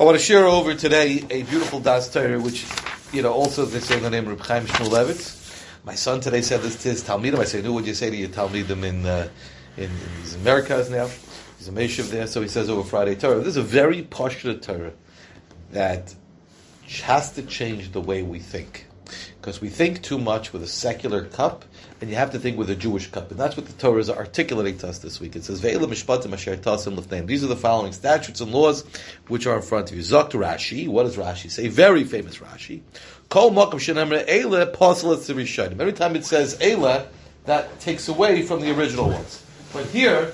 I want to share over today a beautiful Das Torah, which, also they say in the name of Reb Chaim Shmulevitz. My son today said this to his Talmidim. I said, would you say to your Talmidim in these Americas now? He's a Meshiv there, so he says over Friday Torah. This is a very poshut Torah that has to change the way we think. Because we think too much with a secular cup, and you have to think with a Jewish cup. And that's what the Torah is articulating to us this week. It says, Ve'ela mishpatim asher tasim l'fneim. These are the following statutes and laws which are in front of you. Zok Rashi. What does Rashi say? Very famous Rashi. Kol makom shenemre eile pasalat tzirishayim. Every time it says eile, that takes away from the original ones. But here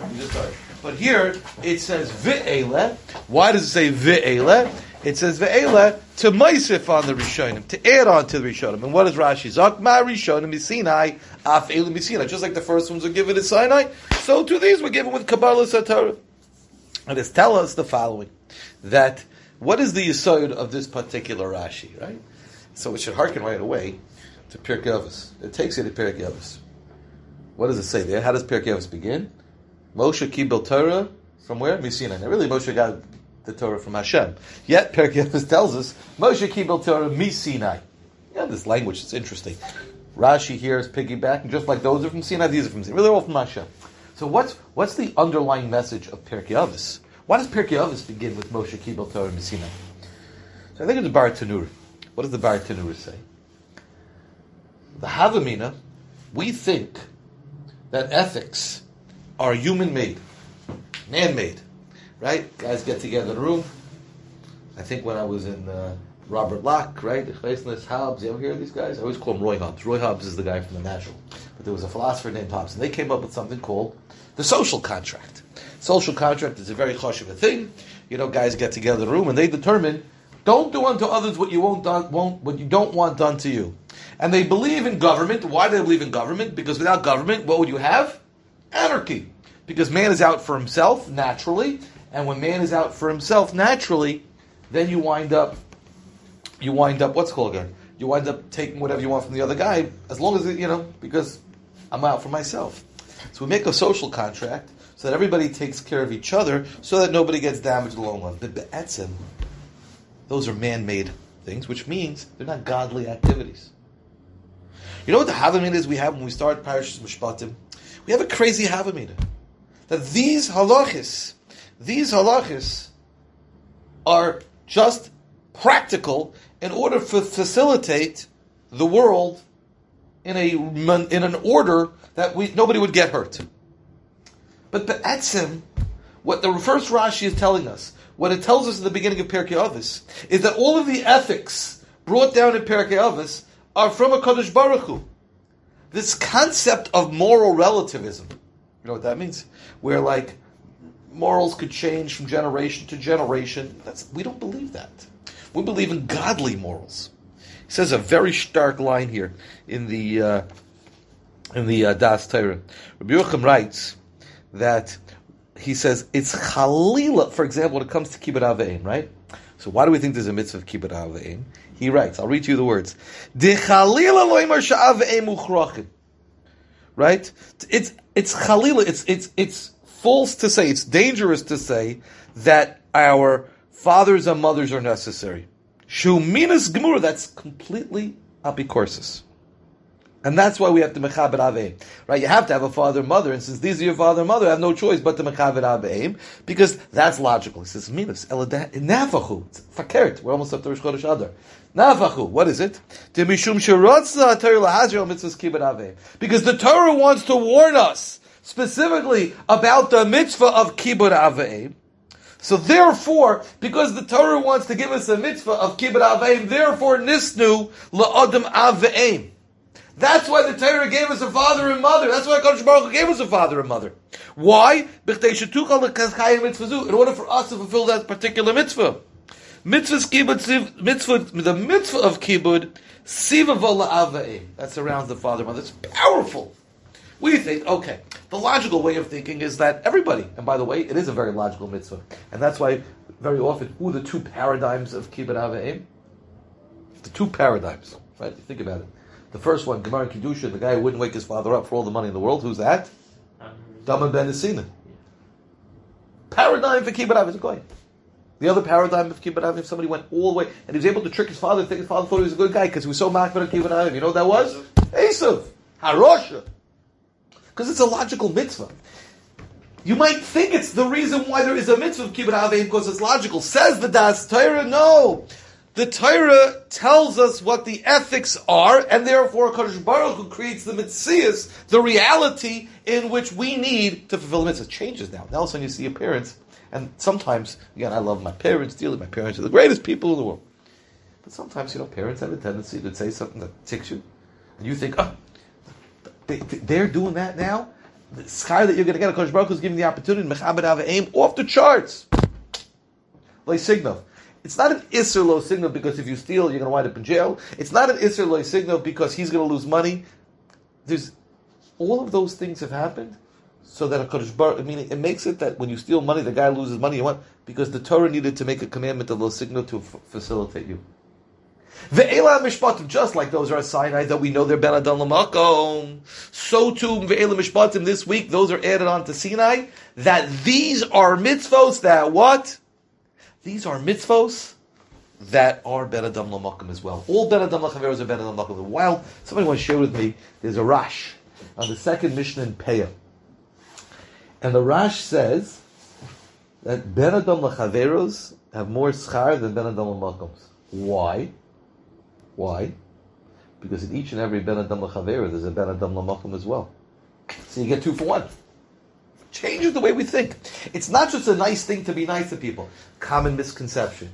it says ve'ele. Why does it say ve'ele? It says ve'ele to meisif on the Rishonim, to add on to the Rishonim. And what is Rashi? Zok ma Rishonim misinai af elu misinai. Just like the first ones were given at Sinai, so too these were given with Kabbalah Satorah. And it's tell us the following: that what is the yesod of this particular Rashi, right? So it should hearken right away to Pirkei Avos. It takes you to Pirkei Avos. What does it say there? How does Pirkei Avos begin? Moshe kibel Torah from where? Misinai. Now, really, Moshe got the Torah from Hashem. Yet Pirkei Avos tells us Moshe kibel Torah misinai. Yeah, this language is interesting. Rashi here is piggybacking, just like those are from Sinai, these are from Sinai. Really, all from Hashem. So what's the underlying message of Pirkei Avos? Why does Pirkei Avos begin with Moshe kibel Torah misinai? So I think it's the Bar Tanura. What does the Bar Tanura say? The Havamina, we think that ethics are human-made, man-made, right? Guys get together in a room. I think when I was in Robert Locke, right? Hobbes, you ever hear of these guys? I always call him Roy Hobbes. Roy Hobbes is the guy from The National. But there was a philosopher named Hobbes, and they came up with something called the social contract. Social contract is a very chashuv thing. Guys get together in a room, and they determine, don't do unto others what you what you don't want done to you. And they believe in government. Why do they believe in government? Because without government, what would you have? Anarchy. Because man is out for himself, naturally. And when man is out for himself, naturally, then you wind up, what's it called again? You wind up taking whatever you want from the other guy, as long as, because I'm out for myself. So we make a social contract so that everybody takes care of each other so that nobody gets damaged in the long run. But be'etzim, those are man-made things, which means they're not godly activities. You know what the Havamina is we have when we start Parashas Mishpatim? We have a crazy Havamina. That these halachis are just practical in order to facilitate the world in an order that nobody would get hurt. But be'etzim, what the first Rashi is telling us, what it tells us in the beginning of Pirkei Avos, is that all of the ethics brought down in Pirkei Avos are from a Kadosh Baruch Hu. This concept of moral relativism, you know what that means? Where morals could change from generation to generation. We don't believe that. We believe in godly morals. He says a very stark line here in the Das Torah. Rabbi Yochanan writes that he says it's chalila. For example, when it comes to kibbud av v'em, right? So why do we think there's a mitzvah of kibbud av v'em? He writes, I'll read to you the words. De chalila loymar she'av v'em uchrachim. Right? It's chalila. It's false to say. It's dangerous to say that our fathers and mothers are necessary. Shu minas gemura. That's completely apikorsis. And that's why we have to mechaber aveim, right? You have to have a father and mother, and since these are your father and mother, I have no choice but to mechaber aveim, because that's logical. He says, "Minas nafachu fakert." We're almost up to Rosh Chodesh Adar. Nafachu, what is it? Because the Torah wants to warn us specifically about the mitzvah of kibbud aveim. So therefore, because the Torah wants to give us a mitzvah of kibbud aveim, therefore nisnu la'adam aveim. That's why the Torah gave us a father and mother. That's why Kadosh Baruch Hu gave us a father and mother. Why? In order for us to fulfill that particular mitzvah. The mitzvah of kibbud, siva v'la aveim. That surrounds the father and mother. It's powerful. We think, okay, the logical way of thinking is that everybody, and by the way, it is a very logical mitzvah. And that's why, very often, who are the two paradigms of kibbud aveim? The two paradigms, right? Think about it. The first one, Gemara Kiddushin, the guy who wouldn't wake his father up for all the money in the world. Who's that? Dama ben Esina. Paradigm for kibbud aveim is going. The other paradigm of Kibbutz Avim, if somebody went all the way, and he was able to trick his father, think his father thought he was a good guy, because he was so makbar at Kibbutz Avim. You know what that was? Esav. Harosha. Because it's a logical mitzvah. You might think it's the reason why there is a mitzvah of Kibbutz Avim, because it's logical. Says the Das Torah, no. The Torah tells us what the ethics are, and therefore Kadosh Baruch Hu creates the mitzvahs, the reality in which we need to fulfill the mitzvah. It changes now. Now all of a sudden you see your parents, and sometimes, again, I love my parents dearly. My parents are the greatest people in the world. But sometimes, parents have a tendency to say something that ticks you, and you think, they're doing that now? The sky that you're going to get, Kadosh Baruch Hu is giving the opportunity, Mechaber Avim, off the charts. Like signal. It's not an Isser Lo signal because if you steal, you're going to wind up in jail. It's not an Isser Lo signal because he's going to lose money. All of those things have happened so that a Kadosh Baruch, meaning it makes it that when you steal money, the guy loses money. You want because the Torah needed to make a commandment of Lo signal to facilitate you. Ve'ela mishpatim, just like those are a Sinai that we know they're ben adam l'makom. So too ve'ela mishpatim this week, those are added on to Sinai. That these are mitzvos that what? These are mitzvos that are ben adam l'makom as well. All ben adam l'chaveros are ben adam l'makom. While somebody wants to share with me, there's a Rash on the second Mishnah in Peah, and the Rash says that ben adam l'chaveros have more schar than ben adam l'makoms. Why? Why? Because in each and every ben adam l'chavera, there's a ben adam l'makom as well. So you get 2 for 1. Changes the way we think. It's not just a nice thing to be nice to people. Common misconception.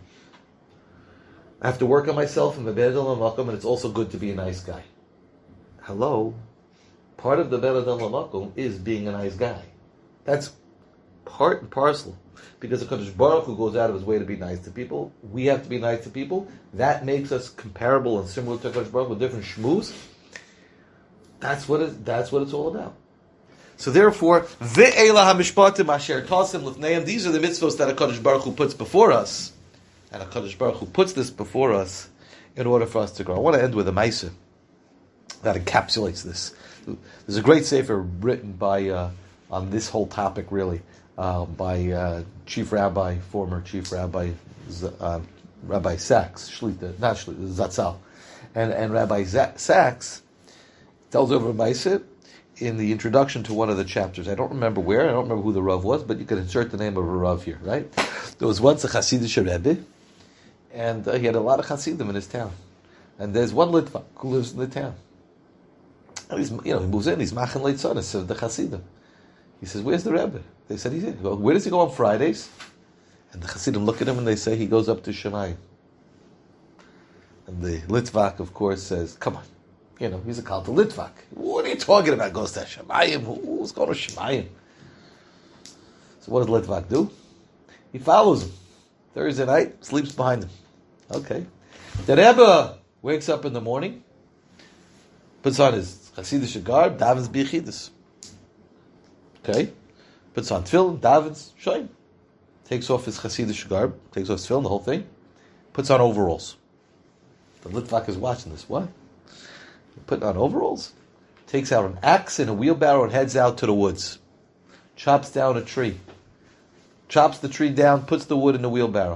I have to work on myself in the ben adam l'makom, and it's also good to be a nice guy. Hello? Part of the ben adam l'makom is being a nice guy. That's part and parcel. Because the Kadosh Baruch Hu goes out of his way to be nice to people, we have to be nice to people. That makes us comparable and similar to Kadosh Baruch Hu with different shmuz. That's what it's all about. So therefore, ve'ela hamishpatim asher tasim lifneim. These are the mitzvos that a Kadosh Baruch Hu puts before us, and a Kadosh Baruch Hu puts this before us in order for us to grow. I want to end with a ma'aseh that encapsulates this. There's a great sefer written by on this whole topic, really. By former Chief Rabbi Rabbi Sachs, Zatzal, and Rabbi Sachs tells over a ma'aseh in the introduction to one of the chapters. I don't remember where, I don't remember who the Rav was, but you can insert the name of a Rav here, right? There was once a Hasidic Rebbe, and he had a lot of Hasidim in his town. And there's one Litvak who lives in the town. And he's, he moves in, he's Machan Leitzonis of the Hasidim. He says, "Where's the Rebbe?" They said, "He's in." Well, where does he go on Fridays? And the Hasidim look at him and they say, he goes up to Shemayim. And the Litvak, of course, says, "Come on. He's a cult of Litvak. What are you talking about? Goes to Shemayim? Who's going to Shemayim?" So what does Litvak do? He follows him. Thursday night, sleeps behind him. Okay. The Rebbe wakes up in the morning, puts on his Hasidic garb, davens bichidus. Okay, puts on tefillin, davens, shoyim. Takes off his Hasidic garb, takes off his tefillin, the whole thing. Puts on overalls. The Litvak is watching this. What? Putting on overalls? Takes out an axe and a wheelbarrow and heads out to the woods. Chops down a tree. Chops the tree down, puts the wood in the wheelbarrow.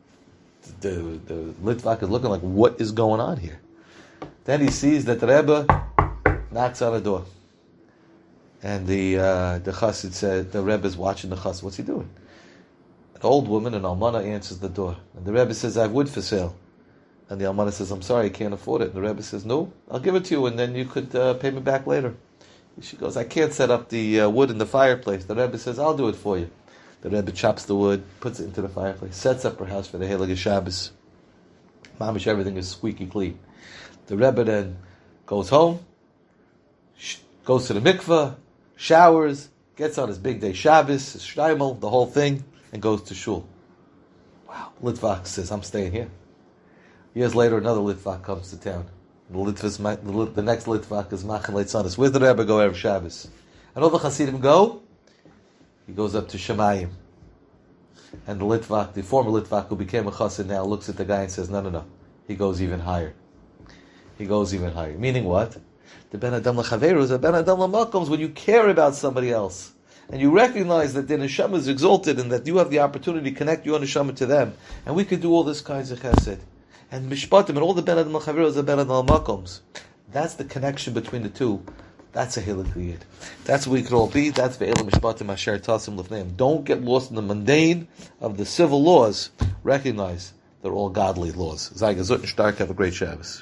The Litvak is looking like, what is going on here? Then he sees that the Rebbe knocks on the door. And the chassid said, the Rebbe is watching the chassid. What's he doing? An old woman, an almana, answers the door. And the Rebbe says, "I have wood for sale." And the almana says, "I'm sorry, I can't afford it." And the Rebbe says, "No, I'll give it to you, and then you could pay me back later." She goes, "I can't set up the wood in the fireplace." The Rebbe says, "I'll do it for you." The Rebbe chops the wood, puts it into the fireplace, sets up her house for the Heilige Shabbos. Mamish, everything is squeaky clean. The Rebbe then goes home, goes to the mikveh, showers, gets on his big day Shabbos, his shtaimel, the whole thing, and goes to shul. Wow. Litvak says, "I'm staying here." Years later, another Litvak comes to town. The next Litvak is Machan Leitzonis. Where's the Rebbe go every Shabbos? And all the Hasidim go. He goes up to Shemayim. And the Litvak, the former Litvak who became a Chassid now, looks at the guy and says, no. He goes even higher. Meaning what? The Ben Adam L'Chaveru is a Ben Adam L'Makoms when you care about somebody else. and you recognize that their neshama is exalted, and that you have the opportunity to connect your neshama to them, and we could do all this kinds of chesed. And mishpatim, and all the ben adam al-chaviros are ben adam al-makoms. That's the connection between the two. That's a hilak liyid. That's what we could all be. That's ve'elam mishpatim asher tasim lefneim. Don't get lost in the mundane of the civil laws. Recognize they're all godly laws. Zay gezut and stark. Have a great Shabbos.